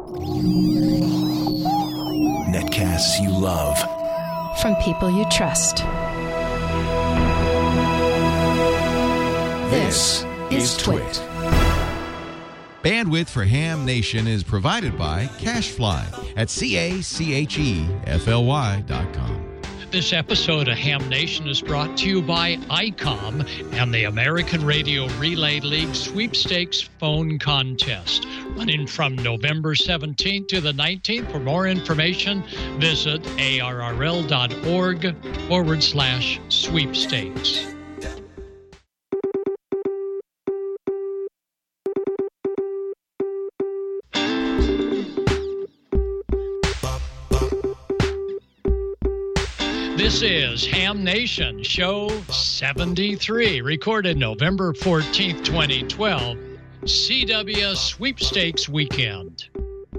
Netcasts you love. From people you trust. This is Twit. Bandwidth for Ham Nation is provided by CacheFly at CacheFly.com. This episode of Ham Nation is brought to you by ICOM and the American Radio Relay League Sweepstakes Phone Contest, running from November 17th to the 19th. For more information, visit arrl.org/sweepstakes. This is Ham Nation, show 73, recorded November 14th, 2012, CW Sweepstakes Weekend.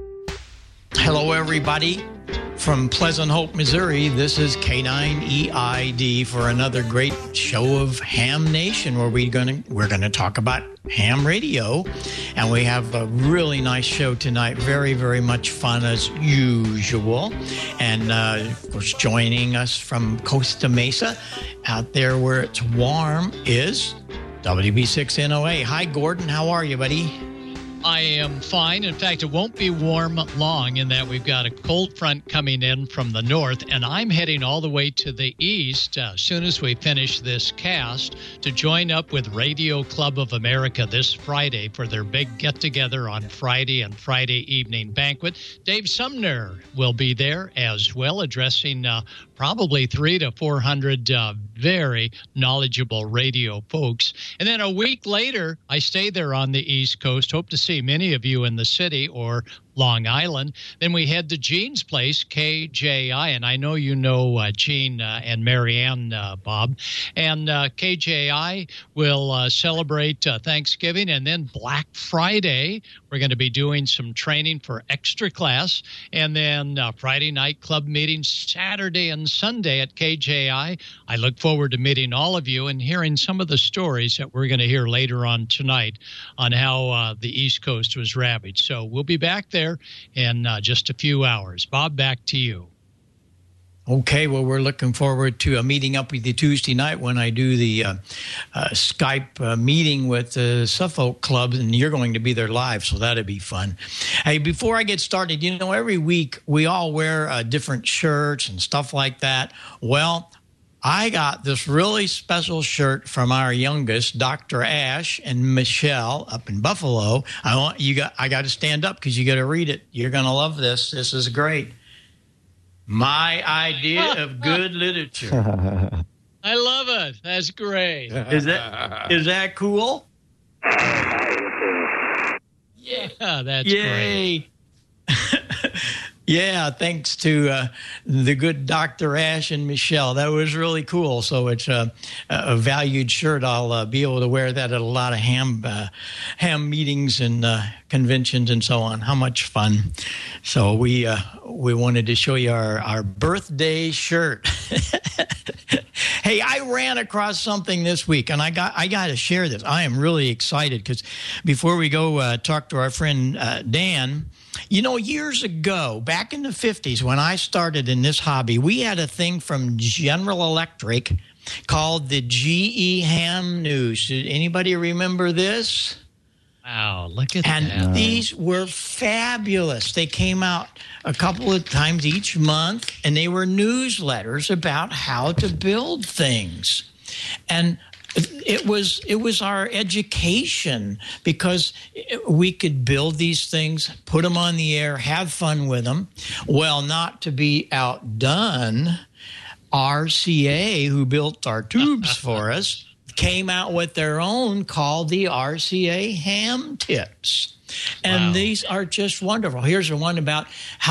Hello, everybody. From Pleasant Hope, Missouri, this is K9EID for another great show of Ham Nation, where we're gonna talk about ham radio, and we have a really nice show tonight. Very, very much fun as usual, and of course, joining us from Costa Mesa, out there where it's warm, is WB6NOA. Hi, Gordon. How are you, buddy? I am fine. In fact, it won't be warm long in that we've got a cold front coming in from the north, and I'm heading all the way to the east as soon as we finish this cast to join up with Radio Club of America this Friday for their big get-together on Friday and Friday evening banquet. Dave Sumner will be there as well, addressing probably 300 to 400 very knowledgeable radio folks. And then a week later, I stay there on the East Coast. Hope to see many of you in the city or Long Island. Then we head to Gene's place, KJI, and I know you know Gene and Marianne, Bob. And KJI will celebrate Thanksgiving, and then Black Friday. We're going to be doing some training for extra class, and then Friday night club meetings, Saturday and Sunday at KJI. I look forward to meeting all of you and hearing some of the stories that we're going to hear later on tonight on how the East Coast was ravaged. So we'll be back there in just a few hours. Bob, back to you. Okay, well, we're looking forward to meeting up with you Tuesday night when I do the Skype meeting with the Suffolk Club, and you're going to be there live, so that'll be fun. Hey, before I get started, you know, every week we all wear different shirts and stuff like that. Well, I got this really special shirt from our youngest, Dr. Ash and Michelle up in Buffalo. I got to stand up because you got to read it. You're going to love this. This is great. My idea of good literature. I love it. That's great. Is that cool? Yeah, that's Yay. great. Yeah, thanks to the good Dr. Ash and Michelle. That was really cool. So it's a valued shirt. I'll be able to wear that at a lot of ham meetings and conventions and so on. How much fun. So we wanted to show you our birthday shirt. Hey, I ran across something this week, and I got to share this. I am really excited because before we go talk to our friend Dan, you know, years ago, back in the 50s, when I started in this hobby, we had a thing from General Electric called the GE Ham News. Did anybody remember this? Wow, look at that. And these were fabulous. They came out a couple of times each month, and they were newsletters about how to build things. And it was our education because we could build these things, put them on the air, have fun with them. Well, not to be outdone, RCA, who built our tubes for us, came out with their own called the RCA Ham Tips. And these are just wonderful. Here's the one about how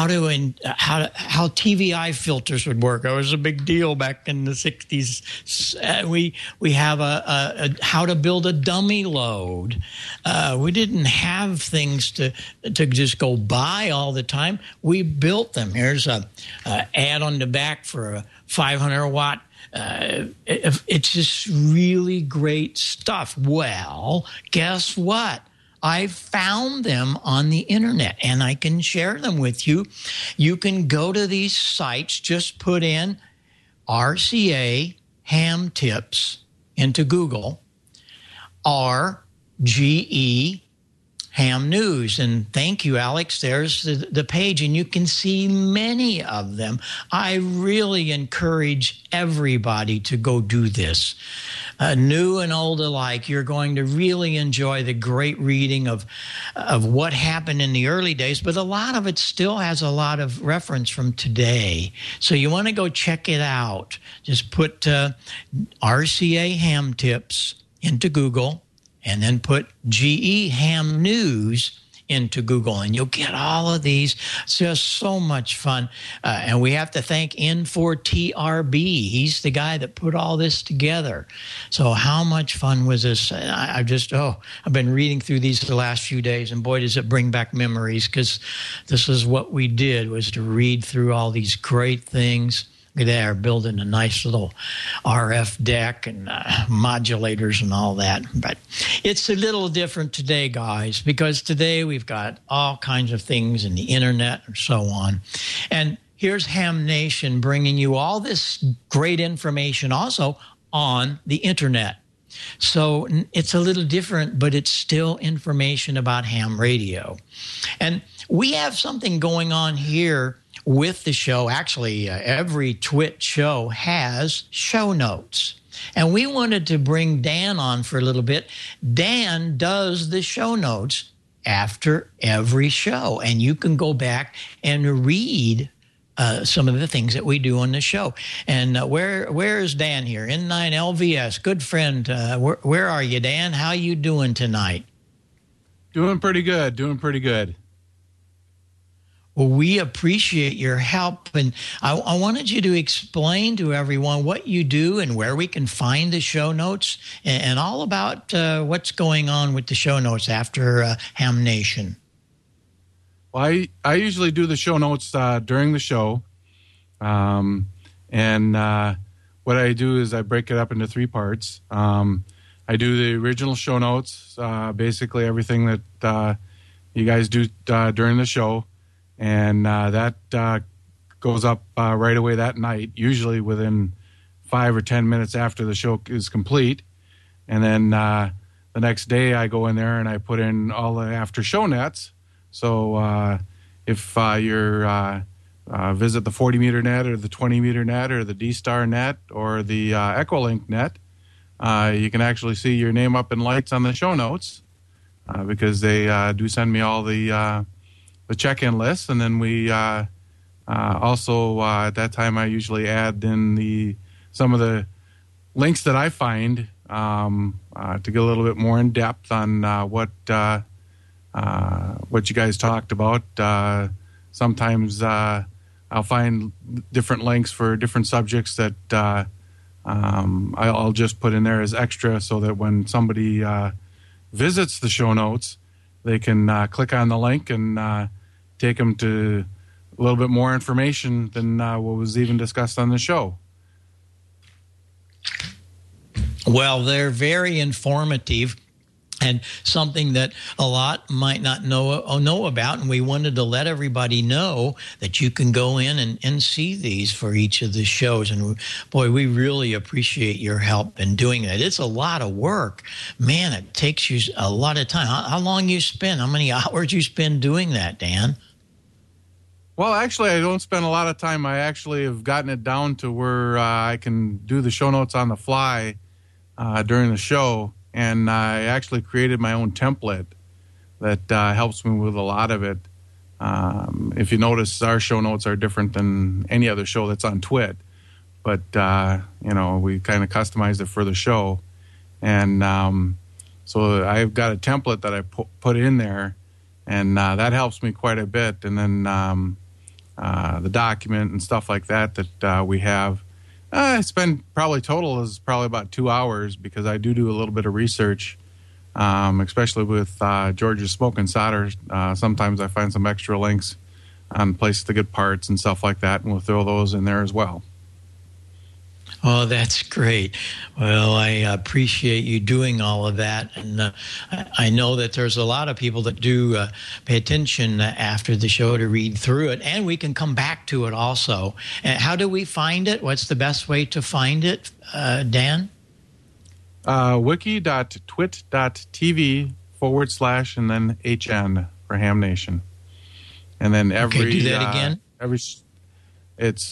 TVI filters would work. It was a big deal back in the 60s. We have a how to build a dummy load. We didn't have things to just go buy all the time. We built them. Here's a ad on the back for a 500 watt. It's just really great stuff. Well, guess what? I found them on the internet, and I can share them with you. You can go to these sites, just put in RCA ham tips into Google, or GE ham news. And thank you, Alex. There's the page, and you can see many of them. I really encourage everybody to go do this. New and old alike, you're going to really enjoy the great reading of what happened in the early days, but a lot of it still has a lot of reference from today. So you want to go check it out. Just put RCA ham tips into Google, and then put GE ham news into Google, and you'll get all of these. It's just so much fun. And we have to thank N4TRB. He's the guy that put all this together. So how much fun was this? I've been reading through these the last few days, and boy, does it bring back memories, because this is what we did, was to read through all these great things. They're building a nice little RF deck and modulators and all that. But it's a little different today, guys, because today we've got all kinds of things in the internet and so on. And here's Ham Nation bringing you all this great information also on the internet. So it's a little different, but it's still information about ham radio. And we have something going on here with the show. Actually, every Twit show has show notes. And we wanted to bring Dan on for a little bit. Dan does the show notes after every show. And you can go back and read some of the things that we do on the show. And where is Dan here? N9LVS, good friend. Where are you, Dan? How you doing tonight? Doing pretty good. Well, we appreciate your help, and I wanted you to explain to everyone what you do and where we can find the show notes, and all about what's going on with the show notes after Ham Nation. Well, I usually do the show notes during the show, and what I do is I break it up into 3 parts. I do the original show notes, basically everything that you guys do during the show. And that goes up right away that night, usually within 5 or 10 minutes after the show is complete. And then the next day I go in there and I put in all the after show nets. So if you're visit the 40 meter net or the 20 meter net or the D-Star net or the Echolink net, you can actually see your name up in lights on the show notes because they do send me all the check-in list, and then we also at that time I usually add in some of the links that I find to get a little bit more in depth on what you guys talked about. Sometimes I'll find different links for different subjects that I'll just put in there as extra, so that when somebody visits the show notes, they can click on the link and take them to a little bit more information than what was even discussed on the show. Well, they're very informative, and something that a lot might not know about, and we wanted to let everybody know that you can go in and see these for each of the shows. And boy, we really appreciate your help in doing that. It's a lot of work. Man, it takes you a lot of time. How long you spend? How many hours you spend doing that, Dan? Well, actually, I don't spend a lot of time. I actually have gotten it down to where I can do the show notes on the fly during the show. And I actually created my own template that helps me with a lot of it. If you notice, our show notes are different than any other show that's on Twit. But, we kind of customized it for the show. And so I've got a template that I put in there, and that helps me quite a bit. And then the document and stuff like that we have, I spend total is about 2 hours, because I do a little bit of research, especially with George's Smoke and Solder. Sometimes I find some extra links on places to get parts and stuff like that, and we'll throw those in there as well. Oh, that's great. Well, I appreciate you doing all of that. And I know that there's a lot of people that do pay attention after the show to read through it. And we can come back to it also. How do we find it? What's the best way to find it, Dan? Wiki.twit.tv / and then HN for Ham Nation. And then Okay, do that again. It's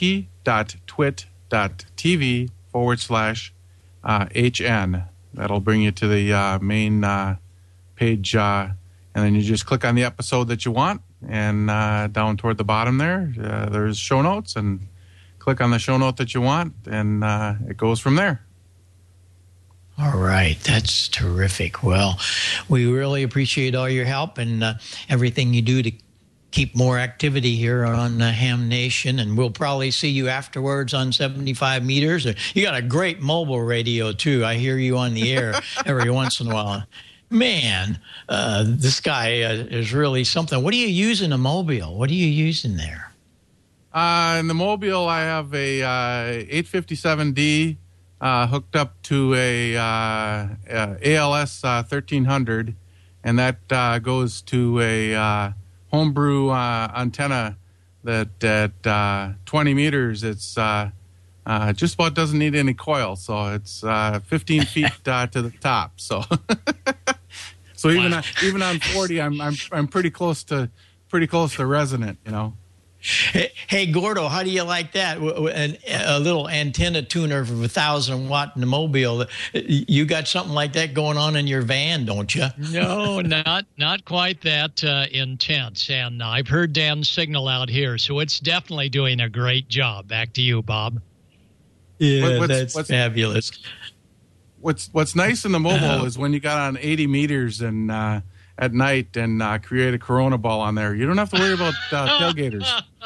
wiki.twit.tv / HN. That'll bring you to the main page, and then you just click on the episode that you want, and down toward the bottom there's show notes, and click on the show note that you want, and it goes from there. All right. That's terrific. Well, we really appreciate all your help and everything you do to keep more activity here on Ham Nation, and we'll probably see you afterwards on 75 meters. You got a great mobile radio, too. I hear you on the air every once in a while. Man, this guy is really something. What do you use in a mobile? What are you using there? In the mobile, I have a 857D hooked up to a ALS 1300, and that goes to a homebrew antenna that at 20 meters, it's just about doesn't need any coil. So it's 15 feet to the top. So so even on 40, I'm pretty close to resonant, you know. Hey, Gordo, how do you like that? A little antenna tuner for 1,000 watt in the mobile. You got something like that going on in your van, don't you? No, not quite that intense. And I've heard Dan's signal out here, so it's definitely doing a great job. Back to you, Bob. Yeah, that's fabulous. What's nice in the mobile is when you got on 80 meters and at night and create a Corona ball on there. You don't have to worry about tailgaters.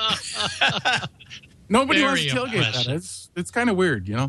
Nobody wants to tailgate that. It's kind of weird, you know.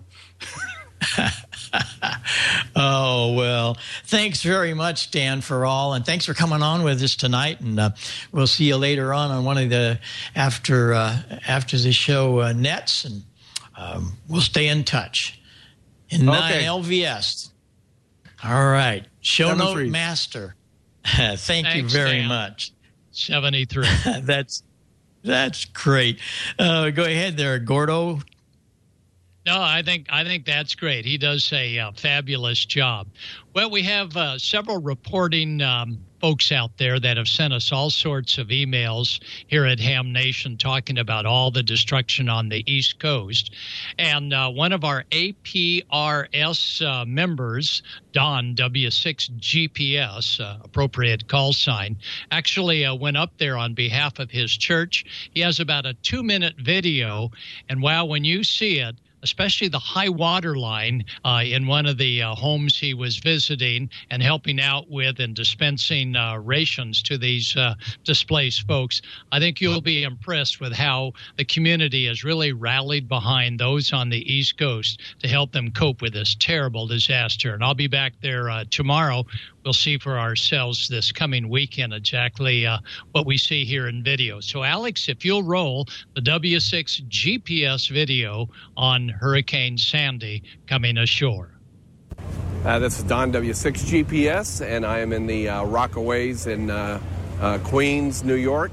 Oh, well, thanks very much, Dan, for all, and thanks for coming on with us tonight. And we'll see you later on one of the after the show nets, and we'll stay in touch. In 9 LVS. All right, show note master. Thanks, you very much. 73. That's great. Go ahead there, Gordo. No, I think that's great. He does a fabulous job. Well, we have several reporting folks out there that have sent us all sorts of emails here at Ham Nation talking about all the destruction on the East Coast. And one of our APRS members, Don W6GPS, appropriate call sign, actually went up there on behalf of his church. He has about a 2-minute video. And wow, when you see it, especially the high water line in one of the homes he was visiting and helping out with and dispensing rations to these displaced folks. I think you'll be impressed with how the community has really rallied behind those on the East Coast to help them cope with this terrible disaster. And I'll be back there tomorrow. We'll see for ourselves this coming weekend exactly what we see here in video. So, Alex, if you'll roll the W6 GPS video on Hurricane Sandy coming ashore. This is Don W6 GPS, and I am in the Rockaways in Queens, New York,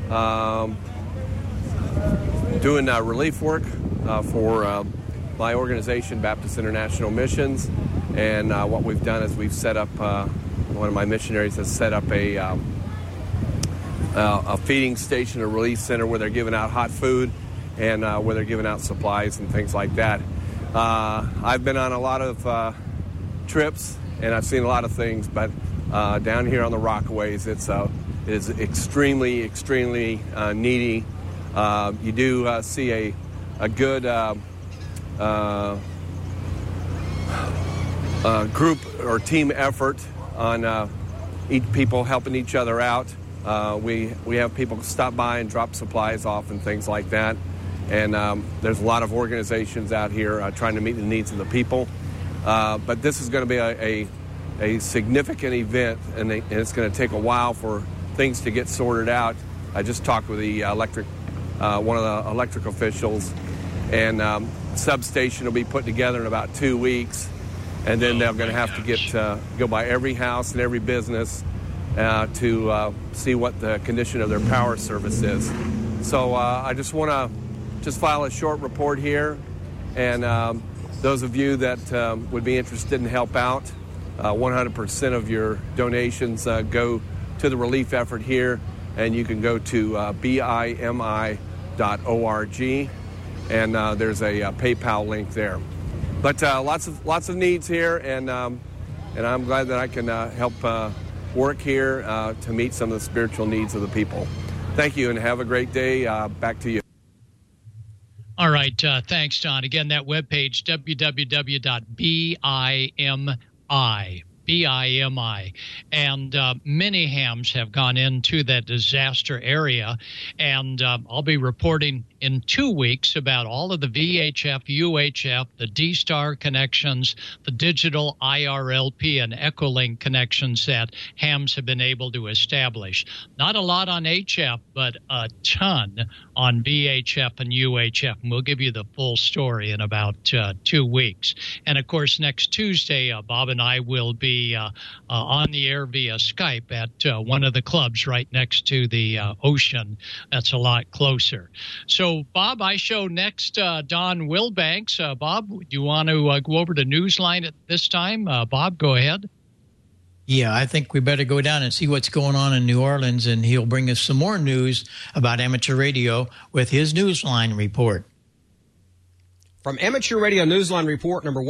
doing relief work for my organization, Baptist International Missions. And what we've done is we've set up, one of my missionaries has set up a feeding station, a relief center where they're giving out hot food and where they're giving out supplies and things like that. I've been on a lot of trips and I've seen a lot of things, but down here on the Rockaways, it is extremely, extremely needy. You do see a good group or team effort on people helping each other out. We have people stop by and drop supplies off and things like that. And there's a lot of organizations out here trying to meet the needs of the people. But this is going to be a significant event, and it's going to take a while for things to get sorted out. I just talked with the one of the electric officials, and substation will be put together in about 2 weeks, and then they're going to have to go by every house and every business to see what the condition of their power service is. So I just want to file a short report here, and those of you that would be interested in help out, 100% of your donations go to the relief effort here, and you can go to BIMI.org, and there's a PayPal link there. But lots of needs here, and I'm glad that I can help work here to meet some of the spiritual needs of the people. Thank you, and have a great day. Back to you. All right. Thanks, Don. Again, that webpage, www.BIMI. And many hams have gone into that disaster area. And I'll be reporting in 2 weeks about all of the VHF, UHF, the D-Star connections, the digital IRLP and Echolink connections that hams have been able to establish. Not a lot on HF, but a ton on VHF and UHF. And we'll give you the full story in about 2 weeks. And, of course, next Tuesday, Bob and I will be on the air via Skype at one of the clubs right next to the ocean. That's a lot closer. So, Bob, I show next Don Wilbanks. Bob, do you want to go over to Newsline at this time? Bob, go ahead. Yeah, I think we better go down and see what's going on in New Orleans, and he'll bring us some more news about amateur radio with his Newsline report. From Amateur Radio Newsline Report number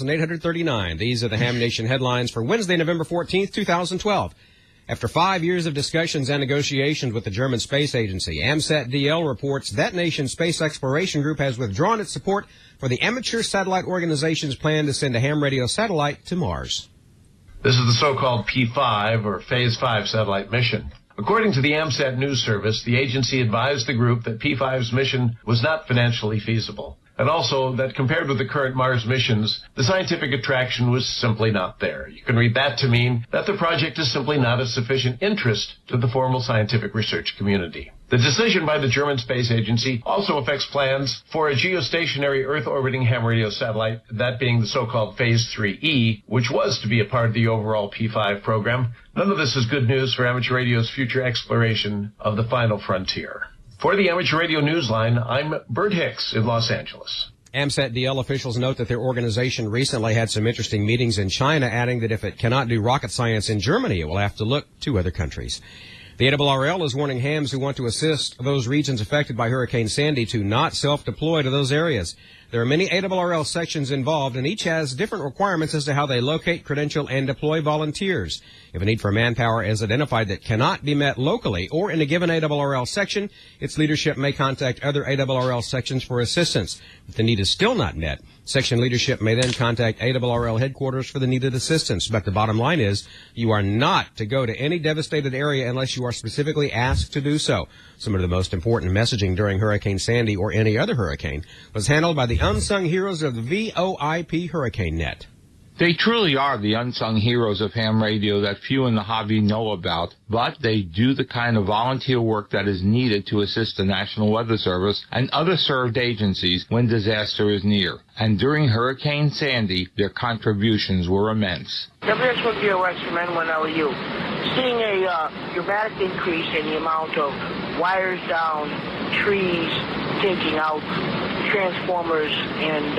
1839, these are the Ham Nation headlines for Wednesday, November 14th, 2012. After 5 years of discussions and negotiations with the German Space Agency, AMSAT-DL reports that nation's space exploration group has withdrawn its support for the amateur satellite organization's plan to send a ham radio satellite to Mars. This is the so-called P5, or Phase 5 satellite mission. According to the AMSAT News Service, the agency advised the group that P5's mission was not financially feasible, and also that compared with the current Mars missions, the scientific attraction was simply not there. You can read that to mean that the project is simply not of sufficient interest to the formal scientific research community. The decision by the German Space Agency also affects plans for a geostationary Earth-orbiting ham radio satellite, that being the so-called Phase 3E, which was to be a part of the overall P5 program. None of this is good news for amateur radio's future exploration of the final frontier. For the Amateur Radio Newsline, I'm Bert Hicks in Los Angeles. AMSAT-DL officials note that their organization recently had some interesting meetings in China, adding that if it cannot do rocket science in Germany, it will have to look to other countries. The ARRL is warning hams who want to assist those regions affected by Hurricane Sandy to not self-deploy to those areas. There are many ARRL sections involved, and each has different requirements as to how they locate, credential, and deploy volunteers. If a need for manpower is identified that cannot be met locally or in a given ARRL section, its leadership may contact other ARRL sections for assistance. If the need is still not met, section leadership may then contact ARRL headquarters for the needed assistance. But the bottom line is, you are not to go to any devastated area unless you are specifically asked to do so. Some of the most important messaging during Hurricane Sandy or any other hurricane was handled by the unsung heroes of the VOIP Hurricane Net. They truly are the unsung heroes of ham radio that few in the hobby know about, but they do the kind of volunteer work that is needed to assist the National Weather Service and other served agencies when disaster is near. And during Hurricane Sandy, their contributions were immense. WS1POX from N1LU. Seeing a dramatic increase in the amount of wires down, trees taking out, transformers, and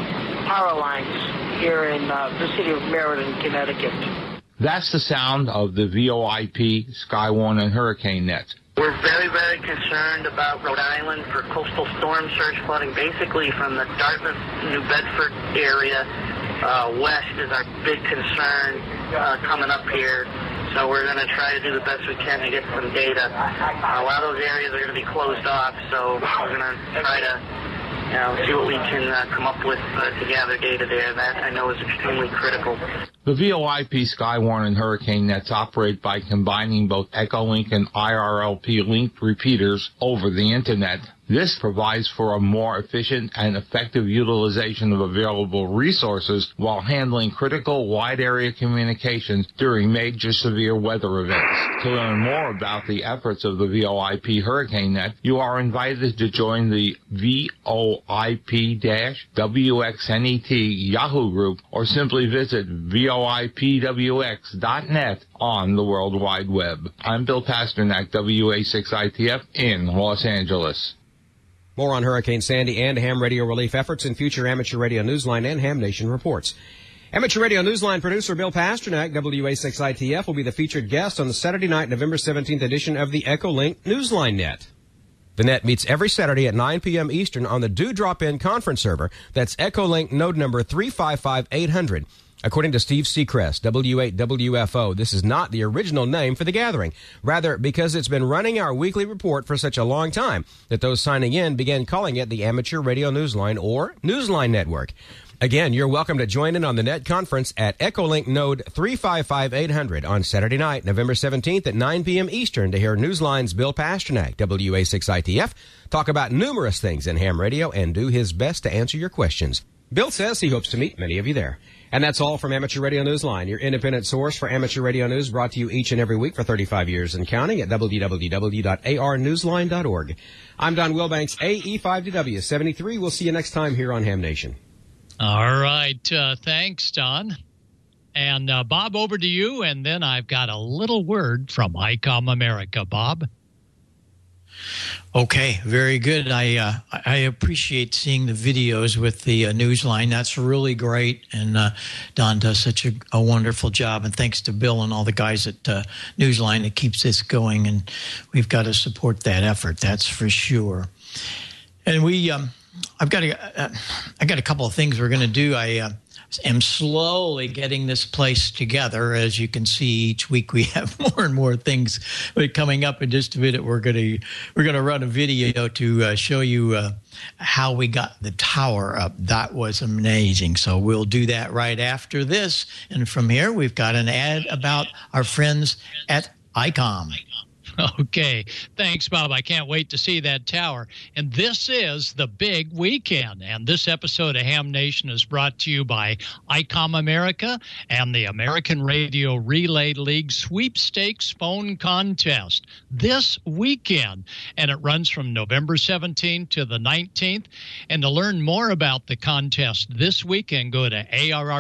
power lines here in the city of Meriden, Connecticut. That's the sound of the VOIP, Skywarn, and Hurricane Net. We're very, very concerned about Rhode Island for coastal storm surge flooding, basically from the Dartmouth, New Bedford area. West is our big concern coming up here. So we're going to try to do the best we can to get some data. A lot of those areas are going to be closed off, so we're going to try to see what we can come up with to gather data there. That I know is extremely critical. The VOIP, Skywarn, and Hurricane Nets operate by combining both Echolink and IRLP linked repeaters over the Internet. This provides for a more efficient and effective utilization of available resources while handling critical wide-area communications during major severe weather events. To learn more about the efforts of the VoIP Hurricane Net, you are invited to join the VoIP-WXNET Yahoo group or simply visit VoIPWX.net on the World Wide Web. I'm Bill Pasternak, WA6ITF in Los Angeles. More on Hurricane Sandy and ham radio relief efforts in future Amateur Radio Newsline and Ham Nation reports. Amateur Radio Newsline producer Bill Pasternak, WA6ITF, will be the featured guest on the Saturday night, November 17th edition of the Echolink Newsline Net. The net meets every Saturday at 9 p.m. Eastern on the Do Drop In conference server. That's Echolink node number 355800. According to Steve Seacrest, W8WFO, this is not the original name for the gathering. Rather, because it's been running our weekly report for such a long time that those signing in began calling it the Amateur Radio Newsline or Newsline Network. Again, you're welcome to join in on the net conference at Echolink node 355800 on Saturday night, November 17th at 9 p.m. Eastern to hear Newsline's Bill Pasternak, WA6ITF, talk about numerous things in ham radio and do his best to answer your questions. Bill says he hopes to meet many of you there. And that's all from Amateur Radio Newsline, your independent source for amateur radio news, brought to you each and every week for 35 years and counting at www.arnewsline.org. I'm Don Wilbanks, AE5DW73. We'll see you next time here on Ham Nation. All right. Thanks, Don. And Bob, over to you. And then I've got a little word from ICOM America. Bob? Okay, very good. I appreciate seeing the videos with the Newsline. That's really great, and Don does such a wonderful job. And thanks to Bill and all the guys at Newsline that keeps this going. And we've got to support that effort. That's for sure. And I got a couple of things we're going to do. I am slowly getting this place together. As you can see, each week we have more and more things coming up. In just a minute, we're going to run a video to show you how we got the tower up. That was amazing. So we'll do that right after this. And from here, we've got an ad about our friends at ICOM. Okay. Thanks, Bob. I can't wait to see that tower. And this is the big weekend. And this episode of Ham Nation is brought to you by ICOM America and the American Radio Relay League Sweepstakes Phone Contest this weekend. And it runs from November 17th to the 19th. And to learn more about the contest this weekend, go to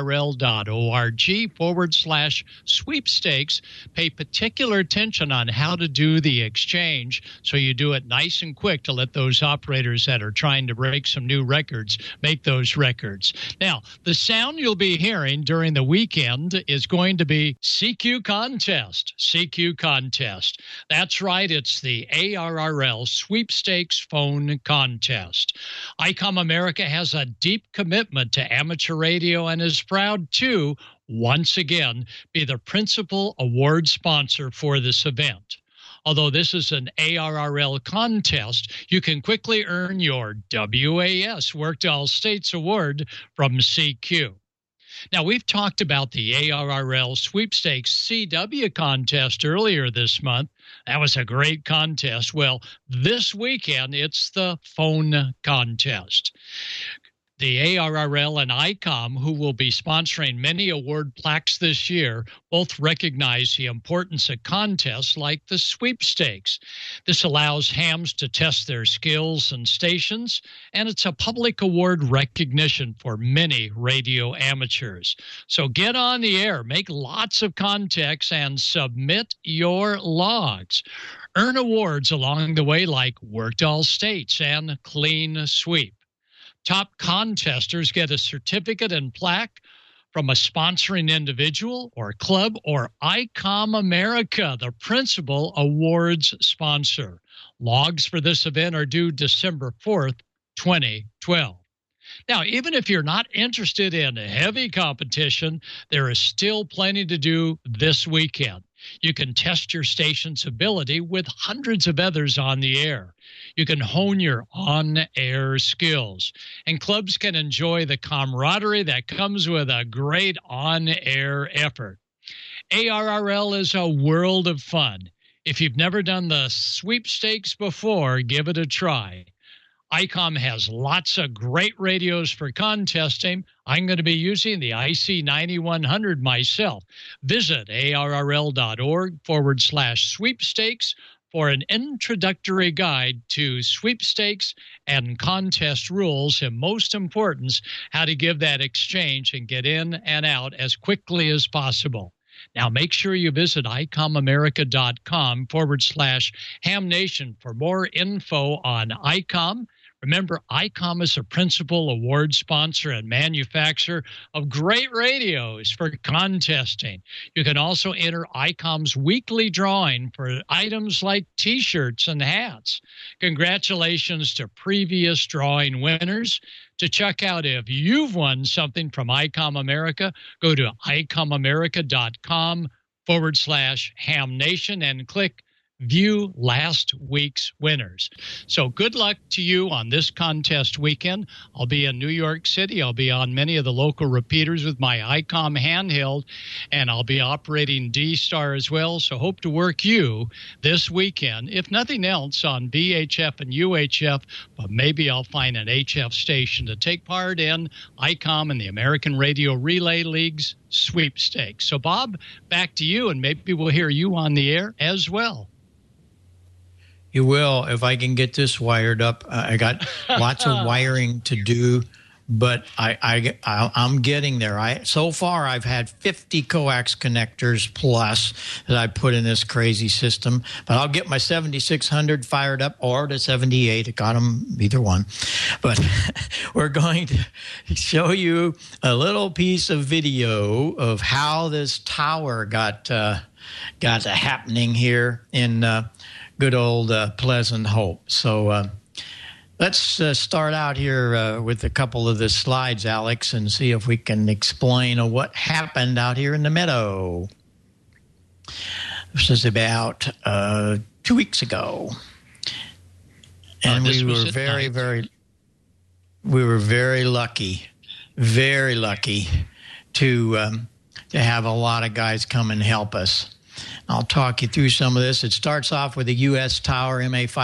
arrl.org/sweepstakes. Pay particular attention on how to do the exchange, so you do it nice and quick to let those operators that are trying to break some new records make those records. Now, the sound you'll be hearing during the weekend is going to be CQ Contest. CQ Contest. That's right, it's the ARRL Sweepstakes Phone Contest. ICOM America has a deep commitment to amateur radio and is proud to, once again, be the principal award sponsor for this event. Although this is an ARRL contest, you can quickly earn your WAS Work to All States Award from CQ. Now, we've talked about the ARRL Sweepstakes CW contest earlier this month. That was a great contest. Well, this weekend, it's the phone contest. The ARRL and ICOM, who will be sponsoring many award plaques this year, both recognize the importance of contests like the sweepstakes. This allows hams to test their skills and stations, and it's a public award recognition for many radio amateurs. So get on the air, make lots of contacts, and submit your logs. Earn awards along the way like Worked All States and Clean Sweep. Top contesters get a certificate and plaque from a sponsoring individual or club or ICOM America, the principal awards sponsor. Logs for this event are due December 4th, 2012. Now, even if you're not interested in heavy competition, there is still plenty to do this weekend. You can test your station's ability with hundreds of others on the air. You can hone your on-air skills. And clubs can enjoy the camaraderie that comes with a great on-air effort. ARRL is a world of fun. If you've never done the sweepstakes before, give it a try. ICOM has lots of great radios for contesting. I'm going to be using the IC9100 myself. Visit arrl.org/sweepstakes for an introductory guide to sweepstakes and contest rules, and most important, how to give that exchange and get in and out as quickly as possible. Now, make sure you visit icomamerica.com/hamnation for more info on ICOM. Remember, ICOM is a principal award sponsor and manufacturer of great radios for contesting. You can also enter ICOM's weekly drawing for items like T-shirts and hats. Congratulations to previous drawing winners. To check out if you've won something from ICOM America, go to icomamerica.com/hamnation and click View last week's winners. So good luck to you on this contest weekend. I'll be in New York City. I'll be on many of the local repeaters with my ICOM handheld, and I'll be operating D-Star as well. So hope to work you this weekend, if nothing else, on VHF and UHF, but maybe I'll find an HF station to take part in ICOM and the American Radio Relay League's sweepstakes. So, Bob, back to you, and maybe we'll hear you on the air as well. You will, if I can get this wired up. I got lots of wiring to do, but I'm getting there. So far, I've had 50 coax connectors plus that I put in this crazy system. But I'll get my 7600 fired up, or the 78. I got them, either one. But we're going to show you a little piece of video of how this tower got happening here in good old Pleasant Hope. So let's start out here with a couple of the slides, Alex, and see if we can explain what happened out here in the meadow. This is about 2 weeks ago. And we were very lucky to have a lot of guys come and help us. I'll talk you through some of this. It starts off with a U.S. Tower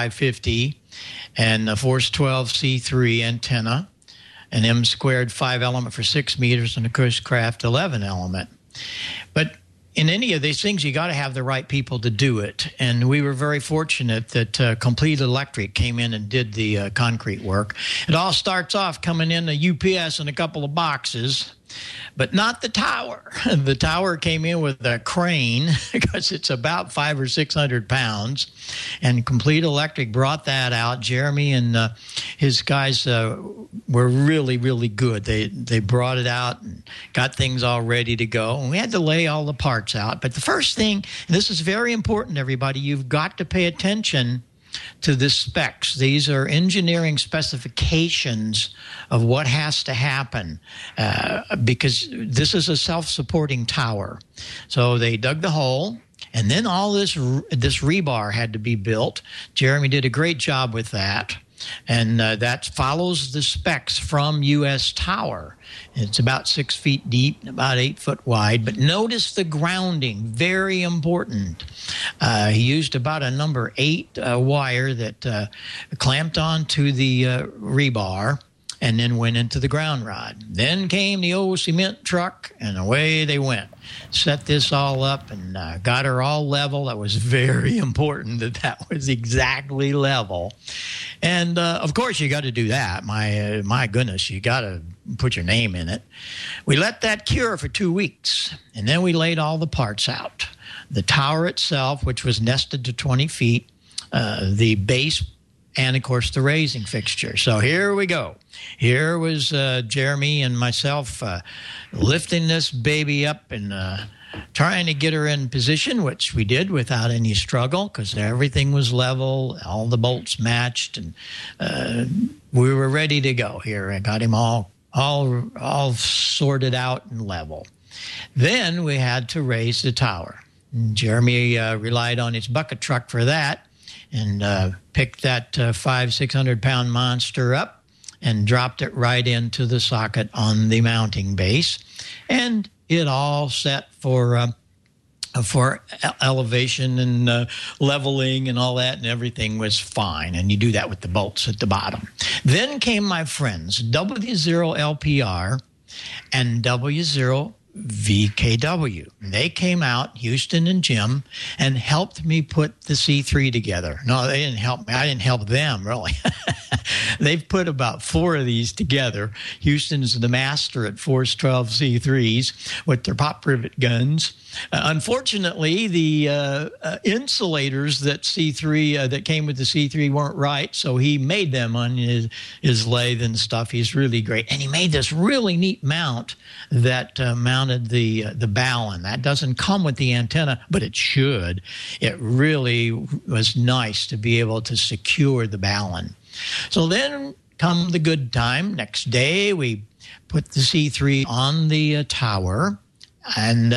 MA550 and a Force 12 C3 antenna, an M² 5 element for 6 meters, and a Cushcraft 11 element. But in any of these things, you got to have the right people to do it. And we were very fortunate that Complete Electric came in and did the concrete work. It all starts off coming in a UPS and a couple of boxes, but not the tower. The tower came in with a crane because it's about 500 or 600 pounds, and Complete Electric brought that out. Jeremy and his guys were really, really good. They brought it out and got things all ready to go, and we had to lay all the parts out. But the first thing, and this is very important, everybody, you've got to pay attention to the specs. These are engineering specifications of what has to happen because this is a self-supporting tower. So they dug the hole, and then all this rebar had to be built. Jeremy did a great job with that. And that follows the specs from U.S. Tower. It's about 6 feet deep, about 8 foot wide. But notice the grounding, very important. He used about a number 8 wire that clamped onto the rebar and then went into the ground rod. Then came the old cement truck, and away they went. Set this all up and got her all level. That was very important that was exactly level. And, of course, you got to do that. My goodness, you got to put your name in it. We let that cure for 2 weeks, and then we laid all the parts out. The tower itself, which was nested to 20 feet, the base, and, of course, the raising fixture. So here we go. Here was Jeremy and myself lifting this baby up and trying to get her in position, which we did without any struggle because everything was level, all the bolts matched, and we were ready to go here. I got him all sorted out and level. Then we had to raise the tower. And Jeremy relied on his bucket truck for that, and picked that 600-pound monster up and dropped it right into the socket on the mounting base. And it all set for for elevation and leveling and all that, and everything was fine. And you do that with the bolts at the bottom. Then came my friends, W0LPR and W0VKW. They came out, Houston and Jim, and helped me put the C3 together. No, they didn't help me. I didn't help them, really. They've put about 4 of these together. Houston's the master at Force 12 C3s with their pop rivet guns. Unfortunately, the insulators that C3 that came with the C3 weren't right, so he made them on his lathe and stuff. He's really great, and he made this really neat mount that mounted the ballon. That doesn't come with the antenna, but it should. It really was nice to be able to secure the ballon. So then come the good time. Next day, we put the C3 on the tower, and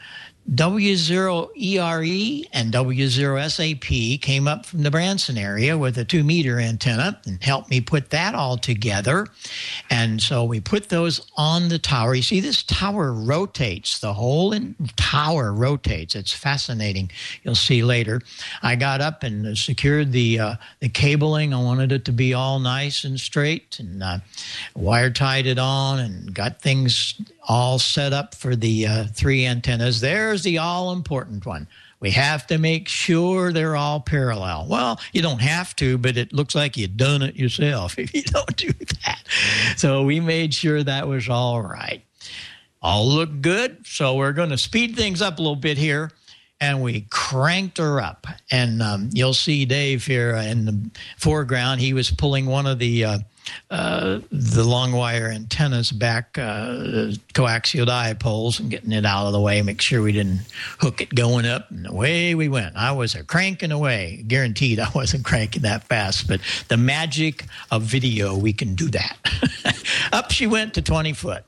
W0ERE and W0SAP came up from the Branson area with a 2-meter antenna and helped me put that all together. And so we put those on the tower. You see, this tower rotates. The whole tower rotates. It's fascinating. You'll see later. I got up and secured the cabling. I wanted it to be all nice and straight, and wire tied it on and got things all set up for the 3 antennas. There's the all-important one. We have to make sure they're all parallel. Well, you don't have to, but it looks like you've done it yourself if you don't do that. So we made sure that was all right. All looked good, so we're going to speed things up a little bit here. And we cranked her up. And you'll see Dave here in the foreground. He was pulling one of the long wire antennas back, coaxial dipoles, and getting it out of the way, make sure we didn't hook it going up. And away we went. I was cranking away. Guaranteed I wasn't cranking that fast. But the magic of video, we can do that. Up she went to 20 foot.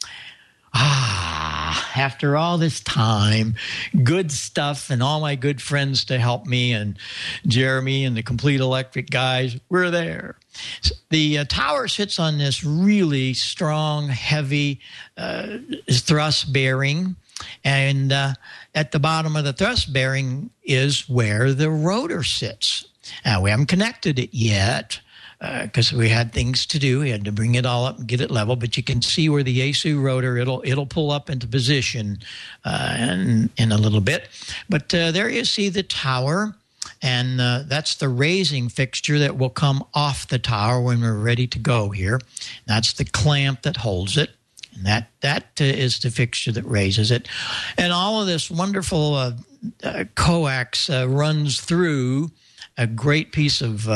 After all this time, good stuff, and all my good friends to help me, and Jeremy and the Complete Electric guys, we're there. The tower sits on this really strong, heavy thrust bearing, and at the bottom of the thrust bearing is where the rotor sits. Now, we haven't connected it yet, because we had things to do. We had to bring it all up and get it level. But you can see where the Yaesu rotor, it'll pull up into position in a little bit. But there you see the tower, and that's the raising fixture that will come off the tower when we're ready to go here. That's the clamp that holds it. And that is the fixture that raises it. And all of this wonderful coax runs through a great piece of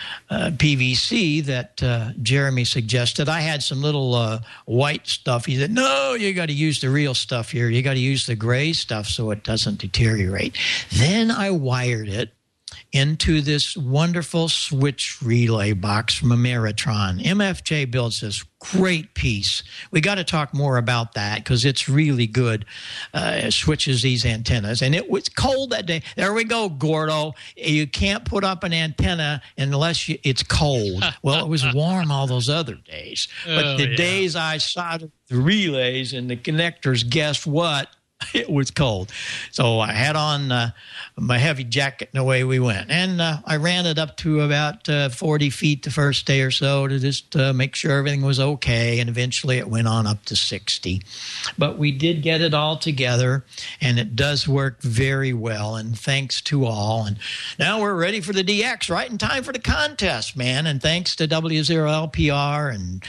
PVC that Jeremy suggested. I had some little white stuff. He said, no, you got to use the real stuff here. You got to use the gray stuff so it doesn't deteriorate. Then I wired it into this wonderful switch relay box from Ameritron. MFJ builds this great piece. We got to talk more about that because it's really good. It switches these antennas. And it was cold that day. There we go, Gordo. You can't put up an antenna unless it's cold. Well, it was warm all those other days. But days I soldered the relays and the connectors, guess what? It was cold. So I had on my heavy jacket, and away we went. And I ran it up to about 40 feet the first day or so to just make sure everything was okay. And eventually it went on up to 60. But we did get it all together, and it does work very well. And thanks to all. And now we're ready for the DX, right in time for the contest, man. And thanks to W0LPR and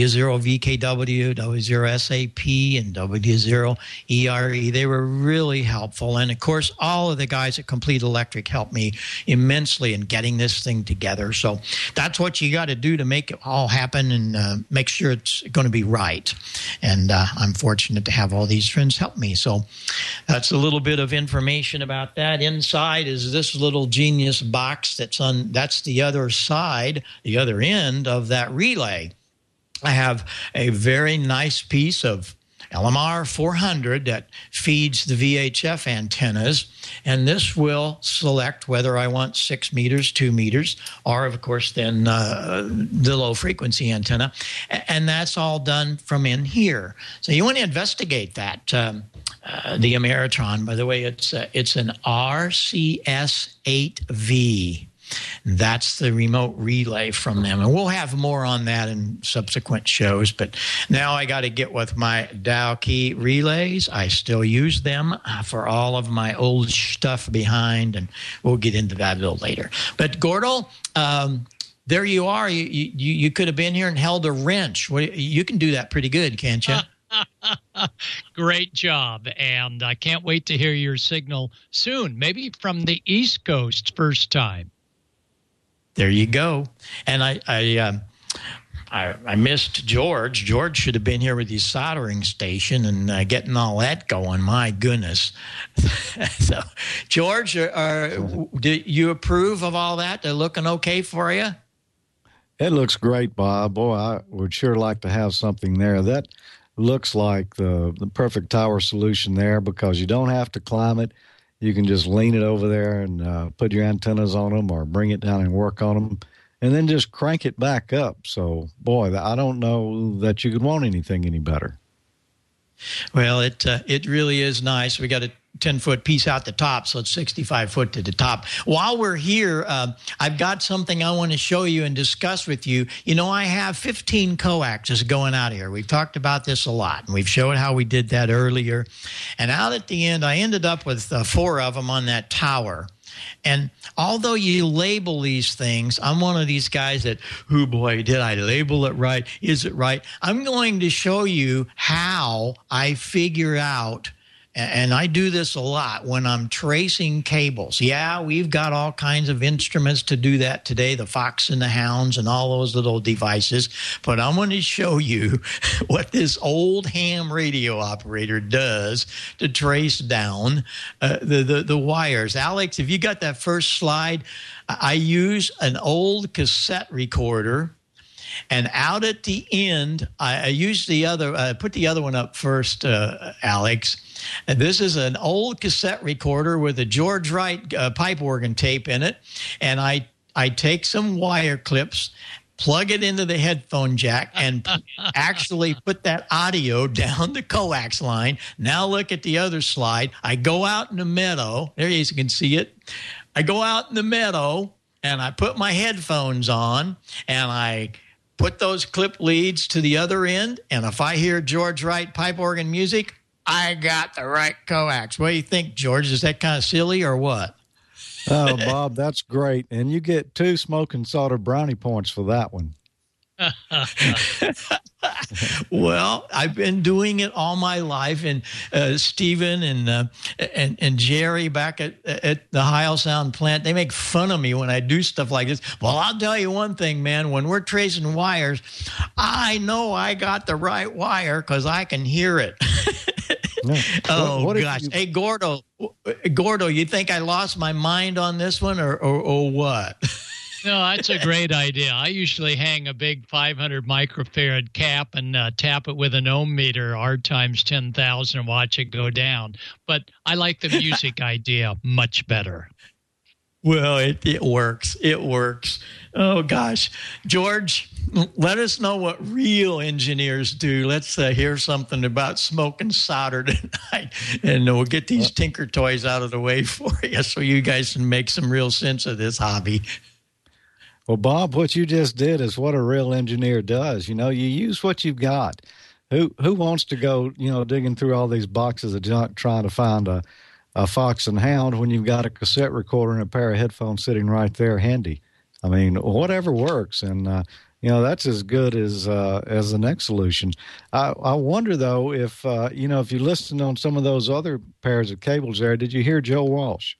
W0VKW, W0SAP, and W0ERE. They were really helpful. And, of course, all of the guys at Complete Electric helped me immensely in getting this thing together. So that's what you got to do to make it all happen and make sure it's going to be right. And I'm fortunate to have all these friends help me. So that's a little bit of information about that. Inside is this little genius box that's the other side, the other end of that relay. I have a very nice piece of LMR 400 that feeds the VHF antennas, and this will select whether I want 6 meters, 2 meters, or of course then the low frequency antenna, and that's all done from in here. So you want to investigate that. The Ameritron, by the way, it's an RCS8V. That's the remote relay from them. And we'll have more on that in subsequent shows. But now I got to get with my Dow Key relays. I still use them for all of my old stuff behind, and we'll get into that a little later. But Gordo, there you are. You could have been here and held a wrench. You can do that pretty good, can't you? Great job. And I can't wait to hear your signal soon, maybe from the East Coast first time. There you go. And I missed George. George should have been here with his soldering station and getting all that going. My goodness. So, George, do you approve of all that? They're looking okay for you? It looks great, Bob. Boy, I would sure like to have something there. That looks like the perfect tower solution there, because you don't have to climb it. You can just lean it over there and put your antennas on them, or bring it down and work on them, and then just crank it back up. So, boy, I don't know that you could want anything any better. Well, it really is nice. We got a 10-foot piece out the top, so it's 65 foot to the top. While we're here, I've got something I want to show you and discuss with you. You know, I have 15 coaxes going out here. We've talked about this a lot, and we've showed how we did that earlier. And out at the end, I ended up with 4 of them on that tower. And although you label these things, I'm one of these guys that, oh boy, did I label it right? Is it right? I'm going to show you how I figure out, and I do this a lot when I'm tracing cables. Yeah, we've got all kinds of instruments to do that today, the Fox and the Hounds and all those little devices. But I'm going to show you what this old ham radio operator does to trace down the wires. Alex, if you got that first slide, I use an old cassette recorder. And out at the end, I use the other, put the other one up first, Alex. And this is an old cassette recorder with a George Wright pipe organ tape in it. And I take some wire clips, plug it into the headphone jack, and actually put that audio down the coax line. Now look at the other slide. I go out in the meadow. There you can see it. I go out in the meadow, and I put my headphones on, and I put those clip leads to the other end, and if I hear George Wright pipe organ music, I got the right coax. What do you think, George? Is that kind of silly or what? Oh, Bob, that's great. And you get 2 smoking solder brownie points for that one. Well, I've been doing it all my life, and Stephen and Jerry back at the Heil Sound plant, they make fun of me when I do stuff like this. Well, I'll tell you one thing, man. When we're tracing wires, I know I got the right wire because I can hear it. Oh, what gosh. Hey, Gordo, you think I lost my mind on this one or what? No, that's a great idea. I usually hang a big 500 microfarad cap and tap it with an ohm meter, R times 10,000, and watch it go down. But I like the music idea much better. Well, it works. It works. Oh, gosh. George, let us know what real engineers do. Let's hear something about smoking solder tonight, and we'll get these tinker toys out of the way for you so you guys can make some real sense of this hobby. Well, Bob, what you just did is what a real engineer does. You know, you use what you've got. Who wants to go, digging through all these boxes of junk trying to find a Fox and Hound when you've got a cassette recorder and a pair of headphones sitting right there handy? I mean, whatever works. And, that's as good as the next solution. I wonder, though, if you listen on some of those other pairs of cables there, did you hear Joe Walsh?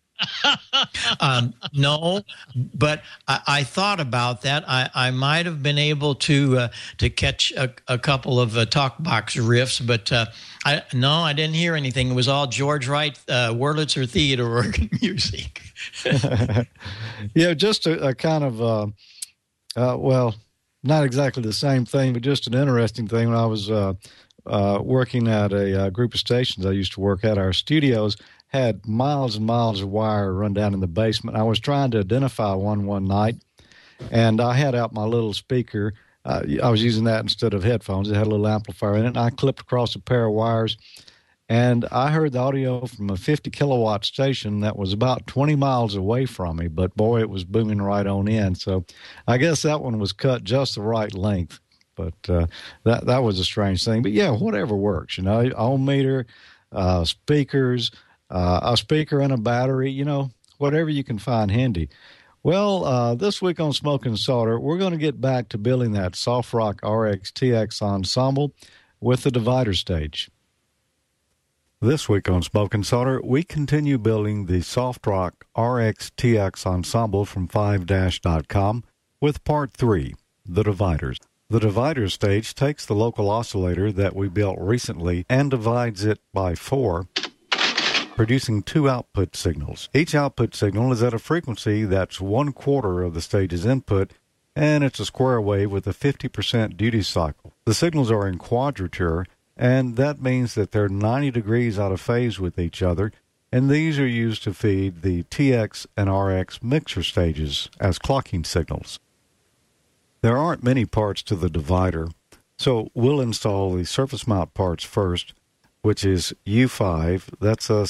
No, but I thought about that. I might have been able to catch a couple of talkbox riffs, but I didn't hear anything. It was all George Wright Wurlitzer theater organ music. Yeah, just a kind of not exactly the same thing, but just an interesting thing. When I was working at a group of stations I used to work at, our studios had miles and miles of wire run down in the basement. I was trying to identify one night, and I had out my little speaker. I was using that instead of headphones. It had a little amplifier in it, and I clipped across a pair of wires, and I heard the audio from a 50-kilowatt station that was about 20 miles away from me, but, boy, it was booming right on in. So I guess that one was cut just the right length, but that was a strange thing. But, yeah, whatever works, ohm meter, speakers, a speaker and a battery, whatever you can find handy. Well, this week on Smoke and Solder, we're going to get back to building that Softrock RX-TX ensemble with the divider stage. This week on Smoke and Solder, we continue building the Softrock RX-TX ensemble from 5dash.com with Part 3, the dividers. The divider stage takes the local oscillator that we built recently and divides it by 4, producing 2 output signals. Each output signal is at a frequency that's 1/4 of the stage's input, and it's a square wave with a 50% duty cycle. The signals are in quadrature, and that means that they're 90 degrees out of phase with each other, and these are used to feed the TX and RX mixer stages as clocking signals. There aren't many parts to the divider, so we'll install the surface mount parts first, which is U5, that's a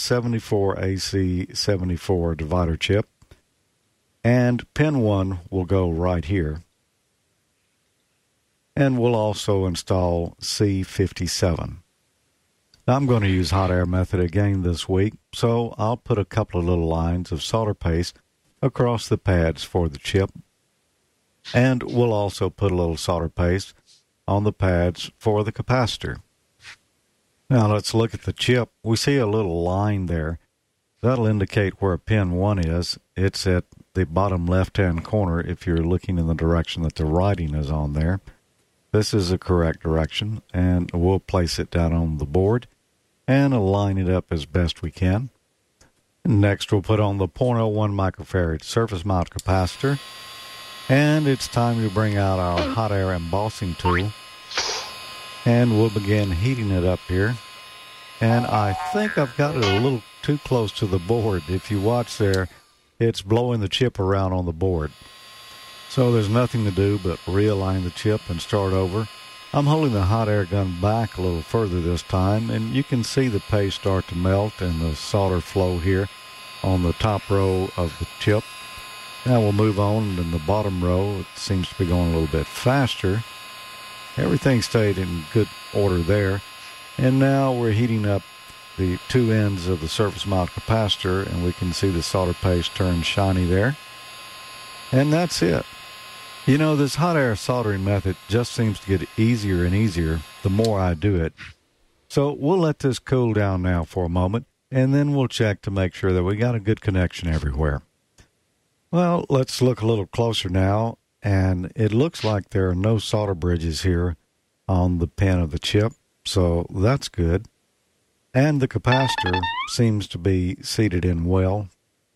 74AC74 divider chip, and pin 1 will go right here. And we'll also install C57. Now, I'm going to use hot air method again this week, so I'll put a couple of little lines of solder paste across the pads for the chip, and we'll also put a little solder paste on the pads for the capacitor. Now let's look at the chip. We see a little line there. That'll indicate where pin 1 is. It's at the bottom left-hand corner if you're looking in the direction that the writing is on there. This is the correct direction, and we'll place it down on the board and align it up as best we can. Next, we'll put on the 0.01 microfarad surface mount capacitor, and it's time to bring out our hot air embossing tool. And we'll begin heating it up here. And I think I've got it a little too close to the board. If you watch there, it's blowing the chip around on the board. So there's nothing to do but realign the chip and start over. I'm holding the hot air gun back a little further this time, and you can see the paste start to melt and the solder flow here on the top row of the chip. Now we'll move on, and in the bottom row, it seems to be going a little bit faster. Everything stayed in good order there. And now we're heating up the 2 ends of the surface mount capacitor, and we can see the solder paste turn shiny there. And that's it. This hot air soldering method just seems to get easier and easier the more I do it. So we'll let this cool down now for a moment, and then we'll check to make sure that we got a good connection everywhere. Well, let's look a little closer now. And it looks like there are no solder bridges here on the pin of the chip, so that's good. And the capacitor seems to be seated in well.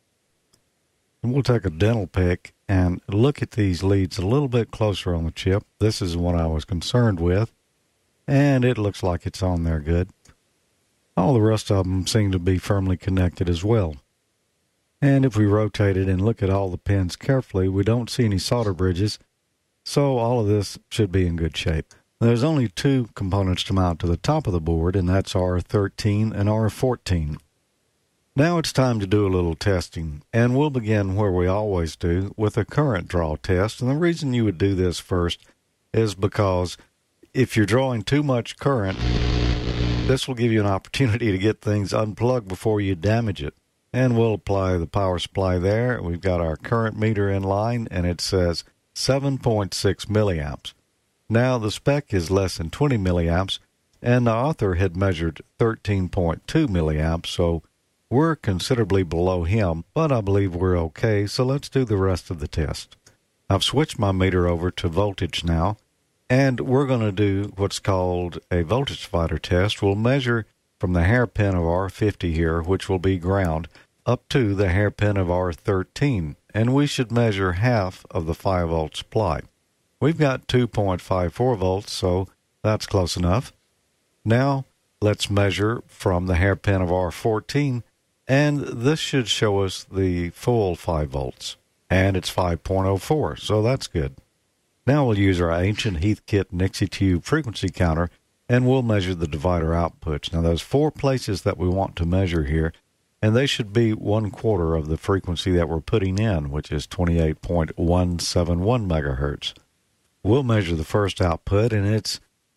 And we'll take a dental pick and look at these leads a little bit closer on the chip. This is what I was concerned with, and it looks like it's on there good. All the rest of them seem to be firmly connected as well. And if we rotate it and look at all the pins carefully, we don't see any solder bridges, so all of this should be in good shape. There's only 2 components to mount to the top of the board, and that's R13 and R14. Now it's time to do a little testing, and we'll begin where we always do, with a current draw test. And the reason you would do this first is because if you're drawing too much current, this will give you an opportunity to get things unplugged before you damage it. And we'll apply the power supply there. We've got our current meter in line, and it says 7.6 milliamps. Now, the spec is less than 20 milliamps, and the author had measured 13.2 milliamps, so we're considerably below him, but I believe we're okay, so let's do the rest of the test. I've switched my meter over to voltage now, and we're going to do what's called a voltage divider test. We'll measure from the hairpin of R50 here, which will be ground, up to the hairpin of R13, and we should measure half of the 5-volt supply. We've got 2.54 volts, so that's close enough. Now, let's measure from the hairpin of R14, and this should show us the full 5 volts, and it's 5.04, so that's good. Now we'll use our ancient Heathkit Nixie tube frequency counter, and we'll measure the divider outputs. Now, there's 4 places that we want to measure here, and they should be 1/4 of the frequency that we're putting in, which is 28.171 megahertz. We'll measure the first output, and it's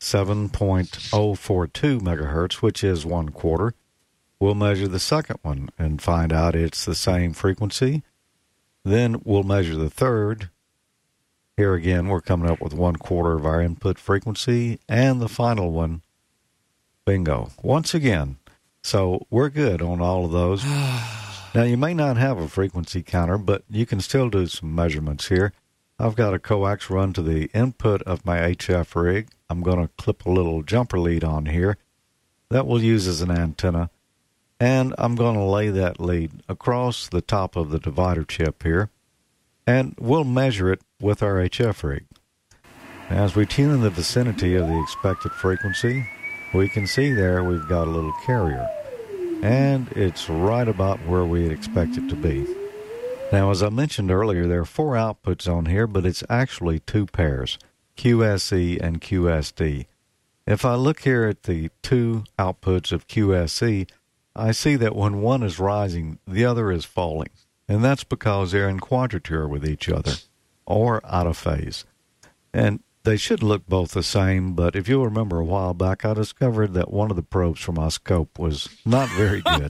7.042 megahertz, which is 1/4. We'll measure the second one and find out it's the same frequency. Then we'll measure the third. Here again, we're coming up with 1/4 of our input frequency, and the final one, bingo, once again. So we're good on all of those. Now, you may not have a frequency counter, but you can still do some measurements here. I've got a coax run to the input of my HF rig. I'm going to clip a little jumper lead on here that we'll use as an antenna, and I'm going to lay that lead across the top of the divider chip here, and we'll measure it with our HF rig. As we tune in the vicinity of the expected frequency, we can see there we've got a little carrier, and it's right about where we'd expect it to be. Now, as I mentioned earlier, there are 4 outputs on here, but it's actually 2 pairs, QSE and QSD. If I look here at the 2 outputs of QSE, I see that when one is rising, the other is falling, and that's because they're in quadrature with each other, or out of phase. And they should look both the same, but if you'll remember a while back, I discovered that one of the probes from my scope was not very good.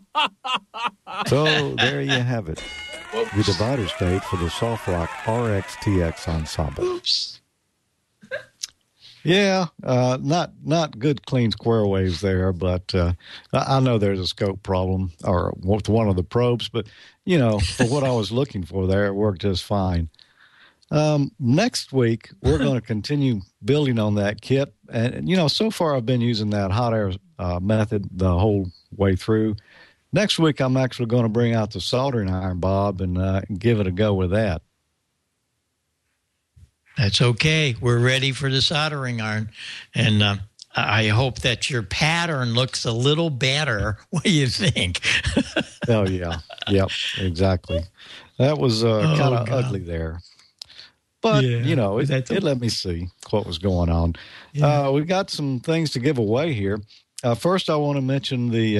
So there you have it. The divider state for the Sofrock RX-TX ensemble. Oops. Yeah, not good clean square waves there, but I know there's a scope problem or with one of the probes, but, for what I was looking for there, it worked just fine. Next week, we're going to continue building on that kit. And, so far I've been using that hot air method the whole way through. Next week, I'm actually going to bring out the soldering iron, Bob, and give it a go with that. That's okay. We're ready for the soldering iron. And I hope that your pattern looks a little better. What do you think? Oh, yeah. Yep, exactly. That was kind of ugly there. But, it let me see what was going on. Yeah. We've got some things to give away here. First, I want to mention the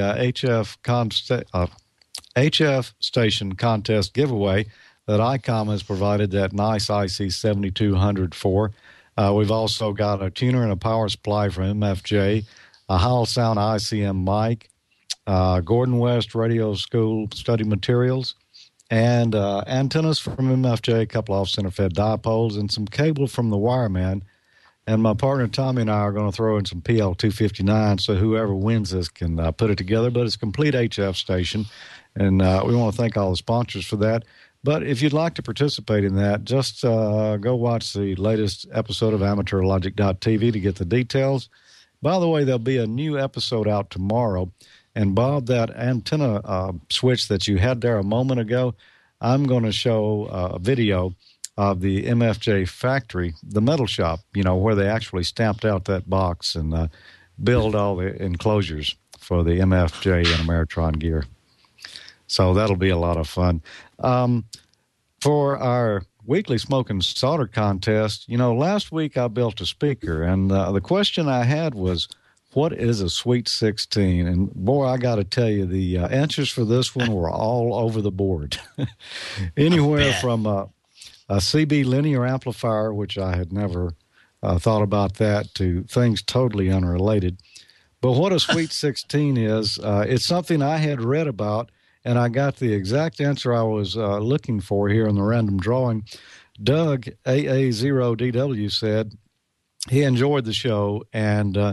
HF station contest giveaway that ICOM has provided that nice IC7200 for. We've also got a tuner and a power supply from MFJ, a Howell Sound ICM mic, Gordon West Radio School study materials, and antennas from MFJ, a couple off-center fed dipoles, and some cable from the Wireman. And my partner Tommy and I are going to throw in some PL259, so whoever wins this can put it together. But it's a complete HF station, and we want to thank all the sponsors for that. But if you'd like to participate in that, just go watch the latest episode of AmateurLogic.tv to get the details. By the way, there'll be a new episode out tomorrow. And, Bob, that antenna switch that you had there a moment ago, I'm going to show a video of the MFJ factory, the metal shop, where they actually stamped out that box and build all the enclosures for the MFJ and Ameritron gear. So that'll be a lot of fun. For our weekly smoke and solder contest, last week I built a speaker, and the question I had was, what is a Sweet 16? And, boy, I got to tell you, the answers for this one were all over the board. Anywhere from a CB linear amplifier, which I had never thought about that, to things totally unrelated. But what a Sweet 16 is, it's something I had read about, and I got the exact answer I was looking for here in the random drawing. Doug, AA0DW, said he enjoyed the show, and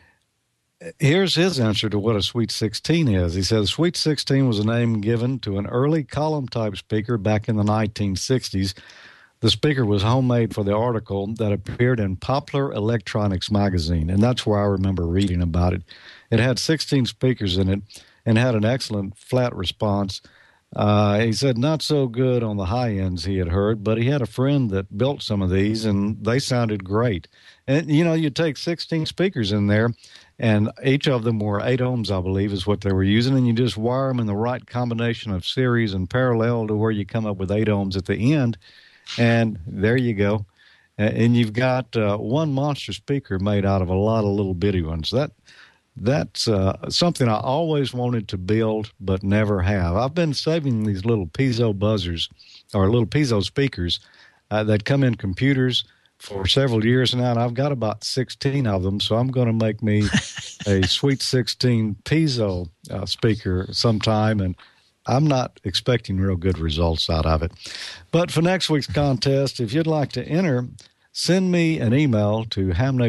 here's his answer to what a Sweet 16 is. He says, Sweet 16 was a name given to an early column-type speaker back in the 1960s. The speaker was homemade for the article that appeared in Popular Electronics magazine, and that's where I remember reading about it. It had 16 speakers in it and had an excellent flat response. He said not so good on the high ends he had heard, but he had a friend that built some of these, and they sounded great. And, you take 16 speakers in there, And each of them were 8 ohms, I believe, is what they were using. And you just wire them in the right combination of series and parallel to where you come up with 8 ohms at the end. And there you go. And you've got one monster speaker made out of a lot of little bitty ones. That's something I always wanted to build but never have. I've been saving these little piezo buzzers or little piezo speakers that come in computers for several years now, and I've got about 16 of them, so I'm going to make me a Sweet 16 piezo speaker sometime, and I'm not expecting real good results out of it. But for next week's contest, if you'd like to enter, send me an email to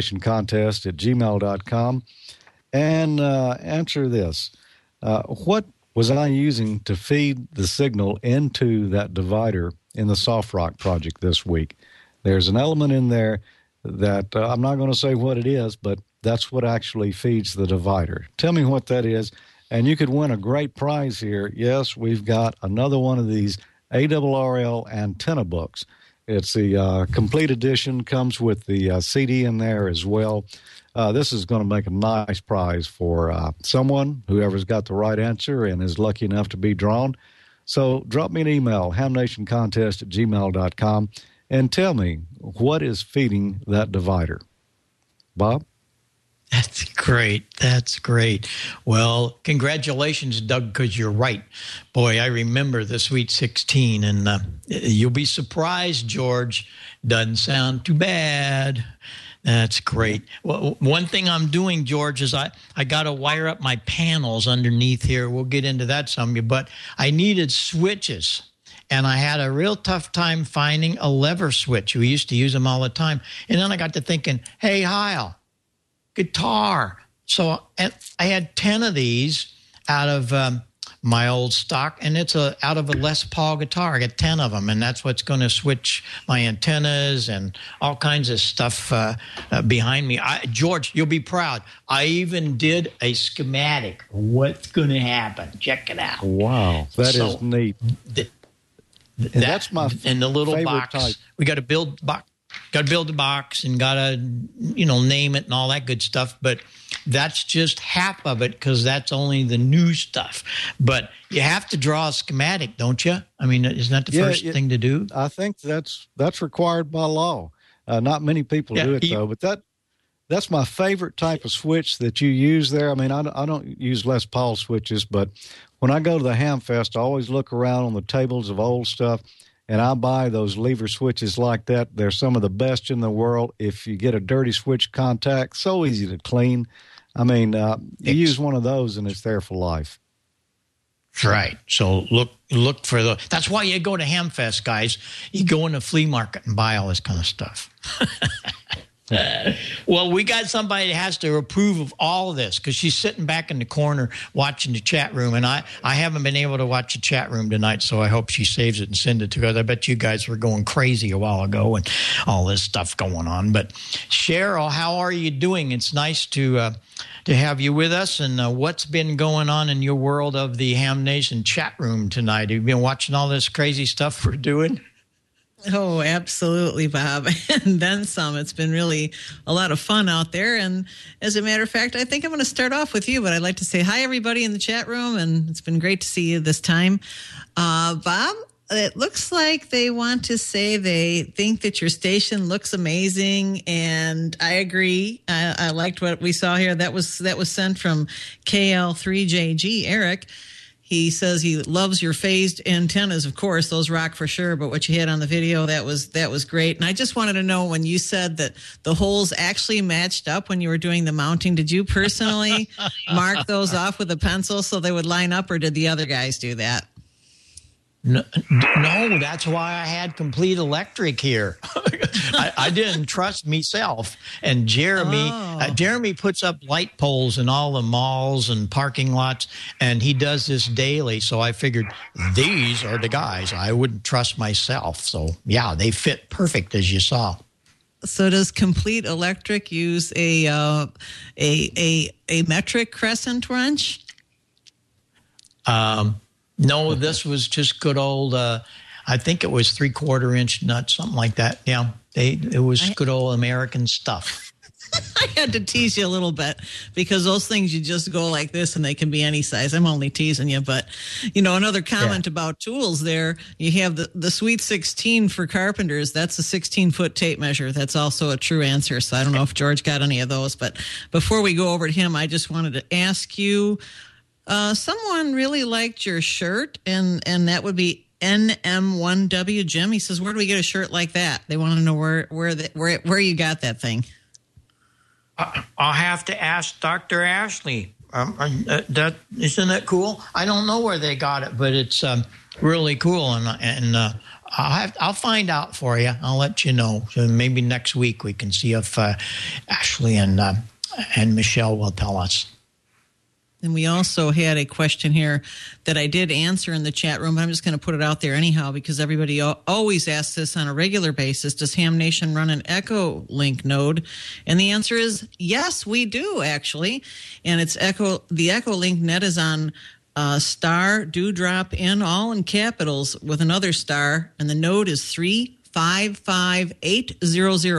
hamnationcontest@gmail.com and answer this. What was I using to feed the signal into that divider in the Soft Rock project this week? There's an element in there that I'm not going to say what it is, but that's what actually feeds the divider. Tell me what that is, and you could win a great prize here. Yes, we've got another one of these ARRL antenna books. It's the complete edition, comes with the CD in there as well. This is going to make a nice prize for someone, whoever's got the right answer and is lucky enough to be drawn. So drop me an email, hamnationcontest@gmail.com, and tell me what is feeding that divider. Bob? That's great. That's great. Well, congratulations, Doug, because you're right. Boy, I remember the Sweet 16, and you'll be surprised, George. Doesn't sound too bad. That's great. Well, one thing I'm doing, George, is I got to wire up my panels underneath here. We'll get into that some, but I needed switches. And I had a real tough time finding a lever switch. We used to use them all the time. And then I got to thinking, hey, Heil, guitar. So I had 10 of these out of my old stock, and it's out of a Les Paul guitar. I got 10 of them, and that's what's going to switch my antennas and all kinds of stuff behind me. George, you'll be proud. I even did a schematic. What's going to happen? Check it out. Wow, that is neat. That's my in the little box. Type. We got to build box. Got to build the box and got to, name it and all that good stuff. But that's just half of it because that's only the new stuff. But you have to draw a schematic, don't you? I mean, isn't that the first thing to do? I think that's required by law. Not many people do it, though. But that's my favorite type of switch that you use there. I mean, I don't use Les Paul switches, but when I go to the Hamfest, I always look around on the tables of old stuff, and I buy those lever switches like that. They're some of the best in the world. If you get a dirty switch contact, so easy to clean. I mean, you use one of those, and it's there for life. That's right. So look for the. That's why you go to Hamfest, guys. You go in the flea market and buy all this kind of stuff. Well, we got somebody that has to approve of all of this because she's sitting back in the corner watching the chat room, and I haven't been able to watch the chat room tonight, so I hope she saves it and sends it to us. I bet you guys were going crazy a while ago and all this stuff going on. But Cheryl, how are you doing? It's nice to have you with us, and what's been going on in your world of the Ham Nation chat room tonight? Have you been watching all this crazy stuff we're doing? Oh, absolutely, Bob. And then some. It's been really a lot of fun out there. And as a matter of fact, I think I'm going to start off with you, but I'd like to say hi, everybody in the chat room. And it's been great to see you this time. Bob, it looks like they want to say they think that your station looks amazing. And I agree. I liked what we saw here. That was sent from KL3JG, Eric. He says he loves your phased antennas. Of course, those rock for sure. But what you had on the video, that was great. And I just wanted to know, when you said that the holes actually matched up when you were doing the mounting, did you personally mark those off with a pencil so they would line up, or did the other guys do that? No, that's why I had Complete Electric here. I didn't trust myself. And Jeremy puts up light poles in all the malls and parking lots, and he does this daily. So I figured these are the guys. I wouldn't trust myself. So, yeah, they fit perfect, as you saw. So does Complete Electric use a metric crescent wrench? No, this was just good old, I think it was 3/4 inch nut, something like that. Yeah, it was good old American stuff. I had to tease you a little bit because those things you just go like this and they can be any size. I'm only teasing you, but another comment about tools there. You have the Sweet 16 for carpenters. That's a 16-foot tape measure. That's also a true answer. So I don't know if George got any of those, but before we go over to him, I just wanted to ask you. Someone really liked your shirt, and that would be NM1W Jim. He says, "Where do we get a shirt like that?" They want to know where you got that thing. I'll have to ask Dr. Ashley. Isn't that cool? I don't know where they got it, but it's really cool, and I'll find out for you. I'll let you know. So maybe next week we can see if Ashley and Michelle will tell us. And we also had a question here that I did answer in the chat room, but I'm just going to put it out there anyhow because everybody always asks this on a regular basis. Does Ham Nation run an Echolink node? And the answer is yes, we do, actually. And it's the Echolink net is on star dewdrop in all in capitals with another star, and the node is 355-800,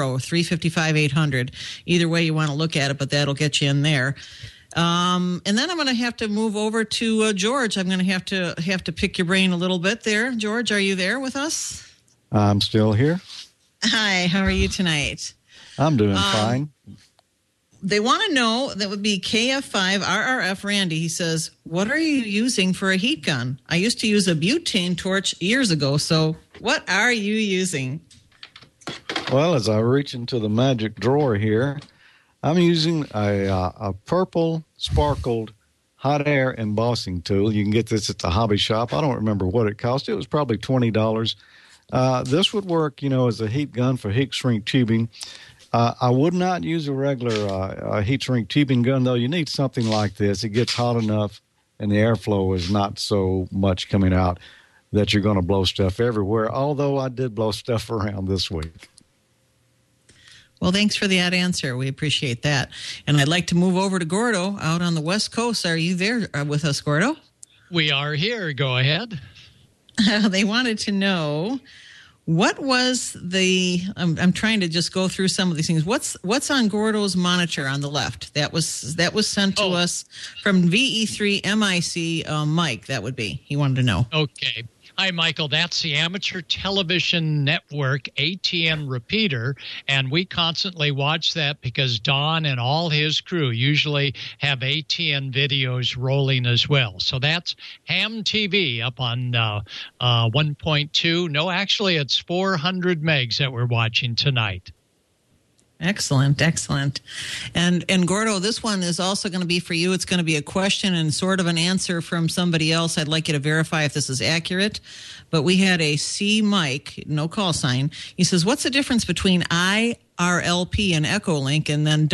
355-800. Either way you want to look at it, but that'll get you in there. And then I'm going to have to move over to George. I'm going to have to pick your brain a little bit there. George, are you there with us? I'm still here. Hi, how are you tonight? I'm doing fine. They want to know, that would be KF5 RRF Randy. He says, what are you using for a heat gun? I used to use a butane torch years ago, so what are you using? Well, as I reach into the magic drawer here, I'm using a purple sparkled hot air embossing tool. You can get this at the hobby shop. I don't remember what it cost. It was probably $20. This would work, as a heat gun for heat shrink tubing. I would not use a regular heat shrink tubing gun, though. You need something like this. It gets hot enough and the airflow is not so much coming out that you're going to blow stuff everywhere, although I did blow stuff around this week. Well, thanks for that answer. We appreciate that. And I'd like to move over to Gordo out on the West Coast. Are you there with us, Gordo? We are here. Go ahead. They wanted to know, what was I'm trying to just go through some of these things. What's on Gordo's monitor on the left? That was sent to us from VE3MIC Mike. That would be. He wanted to know. Okay. Hi, Michael. That's the Amateur Television Network ATN repeater, and we constantly watch that because Don and all his crew usually have ATN videos rolling as well. So that's Ham TV up on 1.2. No, actually, it's 400 megs that we're watching tonight. Excellent. And Gordo, this one is also going to be for you. It's going to be a question and sort of an answer from somebody else. I'd like you to verify if this is accurate. But we had a C. Mike, no call sign. He says, what's the difference between IRLP and Echolink? And then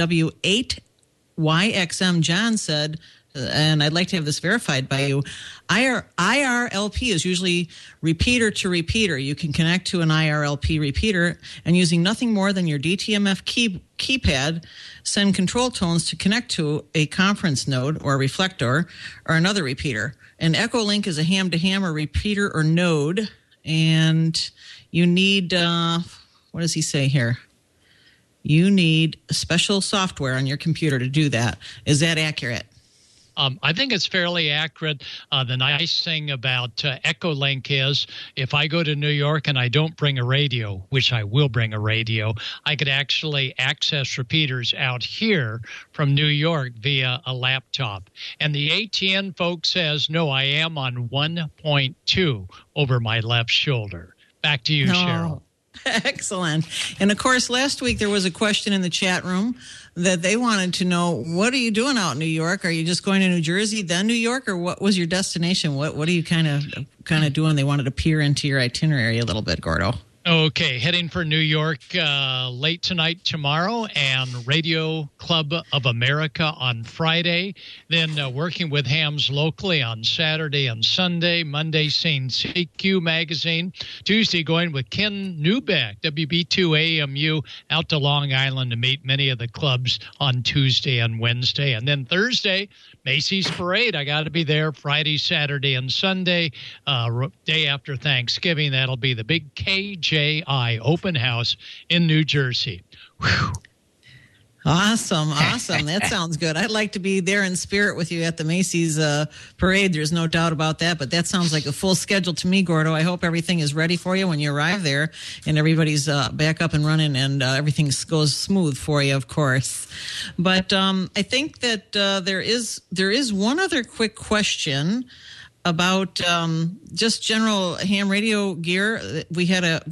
W8YXM John said, and I'd like to have this verified by you, IRLP is usually repeater to repeater. You can connect to an IRLP repeater and using nothing more than your DTMF keypad, send control tones to connect to a conference node or reflector or another repeater. And Echolink is a ham-to-ham or repeater or node. And you need, what does he say here? You need special software on your computer to do that. Is that accurate? I think it's fairly accurate. The nice thing about Echolink is if I go to New York and I don't bring a radio, which I will bring a radio, I could actually access repeaters out here from New York via a laptop. And the ATN folks says, no, I am on 1.2 over my left shoulder. Back to you, Cheryl. Excellent. And, of course, last week there was a question in the chat room that they wanted to know, what are you doing out in New York? Are you just going to New Jersey, then New York, or what was your destination? What are you kind of doing? They wanted to peer into your itinerary a little bit, Gordo. Okay, heading for New York late tonight, tomorrow, and Radio Club of America on Friday. Then working with hams locally on Saturday and Sunday. Monday, seeing CQ Magazine. Tuesday, going with Ken Newbeck, WB2AMU, out to Long Island to meet many of the clubs on Tuesday and Wednesday. And then Thursday, Macy's Parade. I got to be there Friday, Saturday, and Sunday. Day after Thanksgiving, that'll be the big KJI open house in New Jersey. Whew. Awesome. That sounds good. I'd like to be there in spirit with you at the Macy's parade. There's no doubt about that, but that sounds like a full schedule to me, Gordo. I hope everything is ready for you when you arrive there and everybody's back up and running and everything goes smooth for you, of course. But I think that there is one other quick question about just general ham radio gear. We had a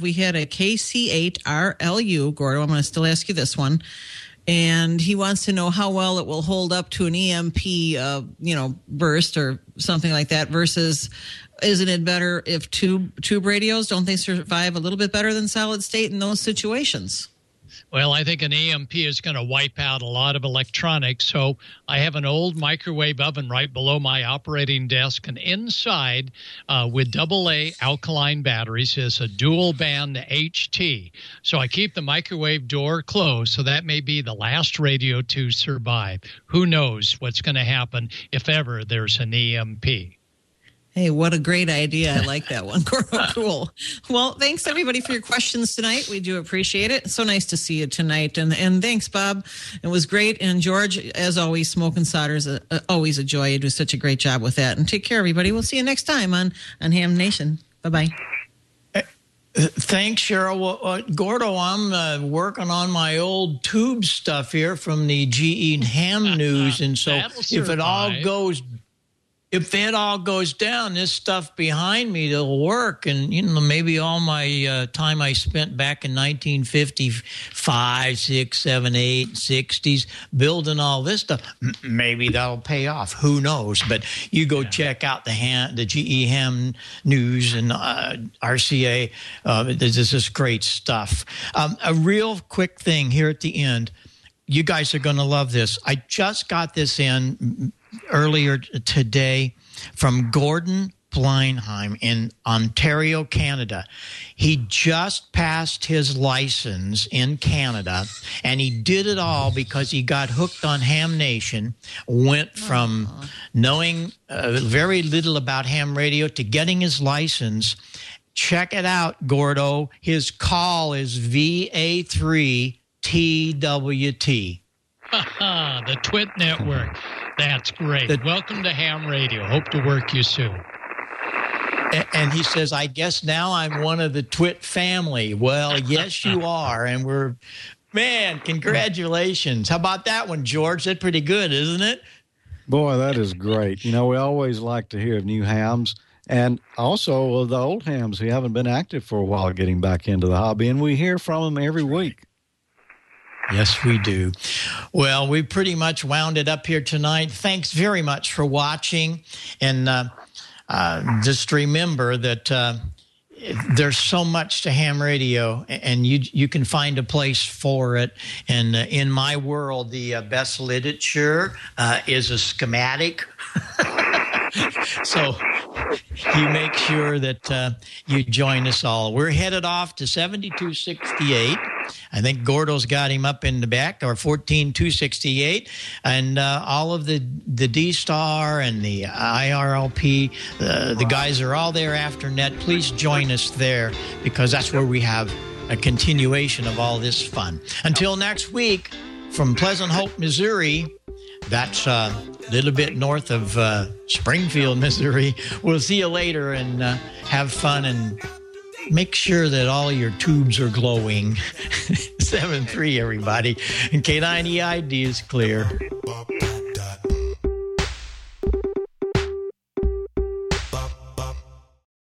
KC8RLU, Gordo. I'm going to still ask you this one. And he wants to know how well it will hold up to an EMP, burst or something like that versus isn't it better if tube radios, don't they survive a little bit better than solid state in those situations? Well, I think an EMP is going to wipe out a lot of electronics. So I have an old microwave oven right below my operating desk, and inside with AA alkaline batteries is a dual band HT. So I keep the microwave door closed, so that may be the last radio to survive. Who knows what's going to happen if ever there's an EMP. Hey, what a great idea. I like that one. Cool. Well, thanks, everybody, for your questions tonight. We do appreciate it. It's so nice to see you tonight. And thanks, Bob. It was great. And George, as always, Smoke and Solder is always a joy. You do such a great job with that. And take care, everybody. We'll see you next time on Ham Nation. Bye-bye. Thanks, Cheryl. Well, Gordo, I'm working on my old tube stuff here from the GE Ham News. And so if it all goes down, this stuff behind me, it'll work. And, maybe all my time I spent back in 1955, 6, 7, 8, 60s building all this stuff, maybe that'll pay off. Who knows? But you go check out the GE Ham News and RCA. There's this great stuff. A real quick thing here at the end. You guys are going to love this. I just got this in earlier today from Gordon Bleinheim in Ontario, Canada. He just passed his license in Canada, and he did it all because he got hooked on Ham Nation, went from knowing very little about ham radio to getting his license. Check it out, Gordo. His call is VA3TWT. The Twit Network. That's great. Welcome to Ham Radio. Hope to work you soon. And he says, I guess now I'm one of the Twit family. Well, yes, you are. And congratulations. How about that one, George? That's pretty good, isn't it? Boy, that is great. We always like to hear of new hams and also the old hams who haven't been active for a while getting back into the hobby. And we hear from them every week. Yes, we do. Well, we pretty much wound it up here tonight. Thanks very much for watching. And just remember that there's so much to ham radio, and you can find a place for it. And in my world, the best literature is a schematic. So you make sure that you join us all. We're headed off to 7268. I think Gordo's got him up in the back, or 14268. And all of the D-Star and the IRLP, the guys are all there after net. Please join us there, because that's where we have a continuation of all this fun. Until next week, from Pleasant Hope, Missouri, that's a little bit north of Springfield, Missouri. We'll see you later, and have fun, and make sure that all your tubes are glowing. 7-3, everybody. And K9EID is clear.